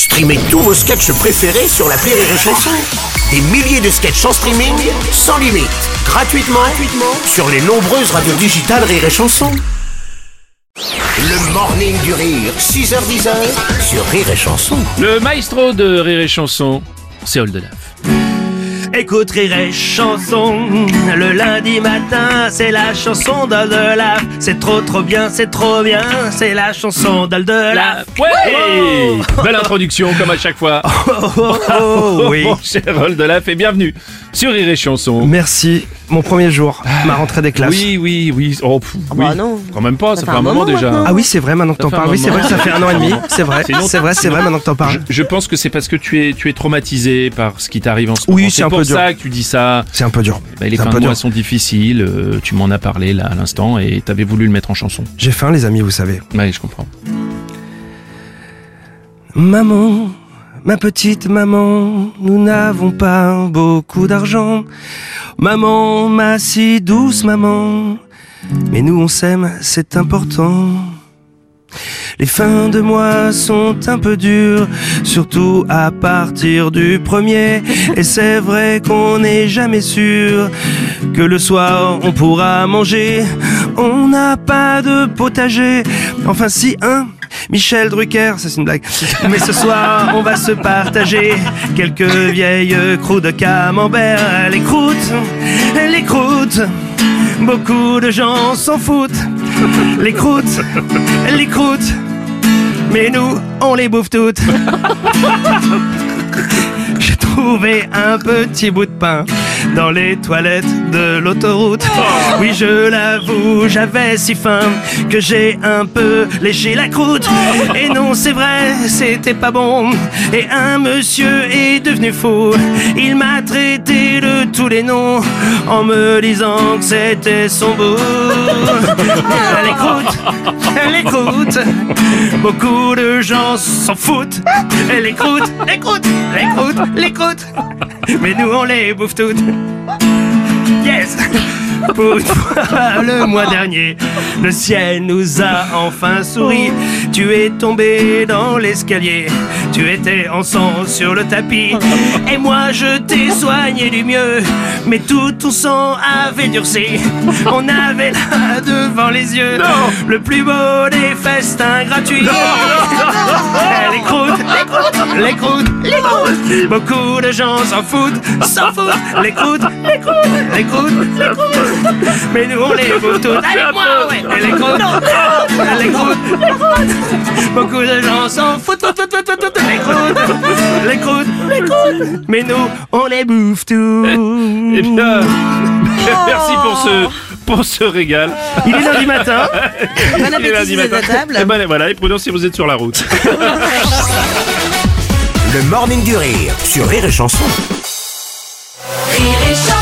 Streamez tous vos sketchs préférés sur l'appli Rire et Chanson. Des milliers de sketchs en streaming, sans limite, gratuitement sur les nombreuses radios digitales Rire et Chanson. Le morning du rire, 6h-10h sur Rire et Chanson. Le maestro de Rire et Chanson, c'est Oldelaf. Écoute Rire et Chanson, le lundi matin, c'est la chanson d'Oldelaf. C'est trop bien, c'est trop bien, c'est la chanson d'Oldelaf. Ouais, belle introduction comme à chaque fois. Oui. Mon cher Oldelaf, et bienvenue sur Rire et Chanson. Merci, mon premier jour, ma rentrée des classes. Oui. Oh, oui. Bah non. Quand même pas, ça fait fait un moment déjà. maintenant. Ah oui, c'est vrai maintenant que t'en Ça fait un parles. Oui, c'est moment. vrai, ça fait 1 an et demi. C'est vrai, Sinon- c'est vrai maintenant que t'en parles. Je pense que c'est parce que tu es traumatisé par ce qui t'arrive en ce moment. Oui, c'est un pour peu dur. ça que tu dis ça. C'est un peu dur. Bah, les C'est un fins peu de mois dur. sont difficiles, tu m'en as parlé là à l'instant et t'avais voulu le mettre en chanson. J'ai faim, les amis, vous savez. Ouais, je comprends. Maman, ma petite maman, nous n'avons pas beaucoup d'argent. Maman, ma si douce maman, mais nous on s'aime, c'est important. Les fins de mois sont un peu dures, surtout à partir du 1er. Et c'est vrai qu'on n'est jamais sûr que le soir on pourra manger. On n'a pas de potager, enfin si, hein, Michel Drucker, ça c'est une blague. Mais ce soir on va se partager quelques vieilles croûtes de camembert. Les croûtes, beaucoup de gens s'en foutent. Les croûtes, mais nous, on les bouffe toutes. J'ai trouvé un petit bout de pain dans les toilettes de l'autoroute. Oui, je l'avoue, j'avais si faim que j'ai un peu léché la croûte. Et non, c'est vrai, c'était pas bon. Et un monsieur est devenu fou. Il m'a traité de tous les noms en me disant que c'était son bout. Les croûtes, beaucoup de gens s'en foutent. Et les croûtes, mais nous on les bouffe toutes. Yes. Pour une fois, le mois dernier, le ciel nous a enfin souri. Tu es tombé dans l'escalier, tu étais en sang sur le tapis. Et moi je t'ai soigné du mieux, mais tout ton sang avait durci. On avait là devant les yeux le plus beau des festins gratuits. Les croûtes, beaucoup de gens s'en foutent. Les croûtes, mais nous on les bouffe toutes. Avec moi, ouais. Et les croûtes, beaucoup de gens s'en foutent. Les croûtes, mais nous on les bouffe toutes. Eh bien, merci pour ce régal. Il est lundi matin. Bon Il est appétit lundi si vous êtes matin. à table. Et ben voilà, et prudence si vous êtes sur la route. Le morning du rire sur Rire et Chanson. Rire et Chanson.